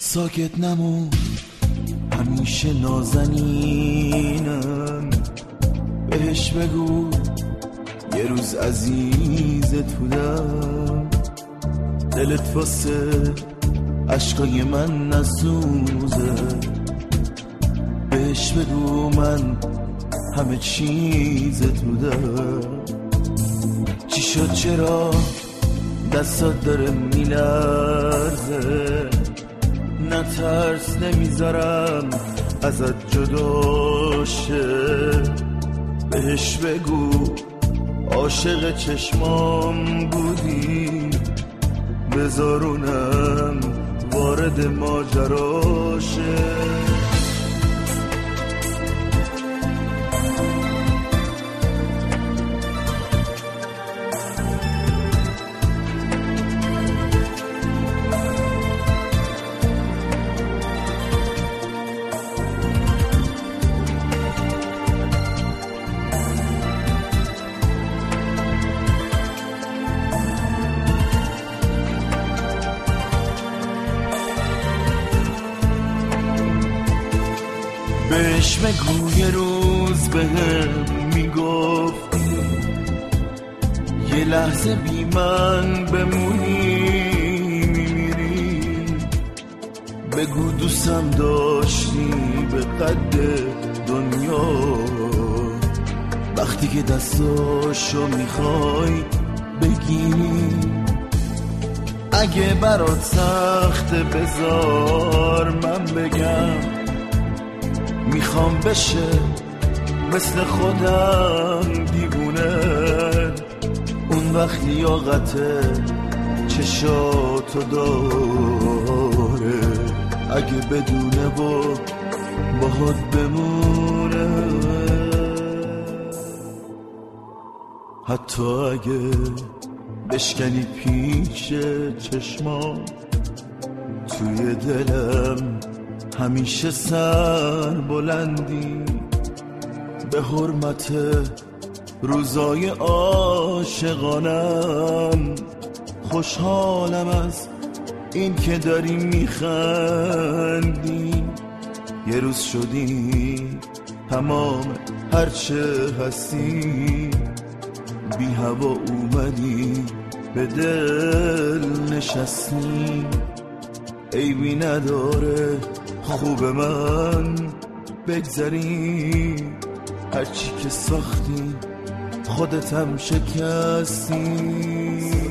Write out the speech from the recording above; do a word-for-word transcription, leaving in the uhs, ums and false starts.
ساکت نمون، همیشه نازنینم. بهش بگو یه روز عزیزت بودم، دلت واسه عشقای من نسوزه. بهش بگو من همه چیزت بودم. چی شد چرا دستات داره میلرزه؟ نترس نمیذارم ازت جدا شه. بهش بگو عاشق چشمام بودی، بذارونم وارد ماجرا شه. بهش بگو یه روز بهم میگفتی یه لحظه بی من بمونی میمیری. بگو دوستم داشتی به قد دنیا، وقتی که دستاشو میخوای بگیری. اگه برات سخته بذار من بگم، میخوام بشه مثل خودم دیوونه. اون وقت لیاقت چشاتو داره، اگه بدونه و باهات بمونه. حتی اگه بشکنی پیش چشمام، توی دلم همیشه سر بلندی. به حرمت روزای عاشقانم، خوشحالم از این که داری میخندی. یه روز شدی تمام هرچه هستی، بی هوا اومدی به دل نشستی. عیبی نداره خوب من بگذری، هرچی که ساختی خودت هم شکستی.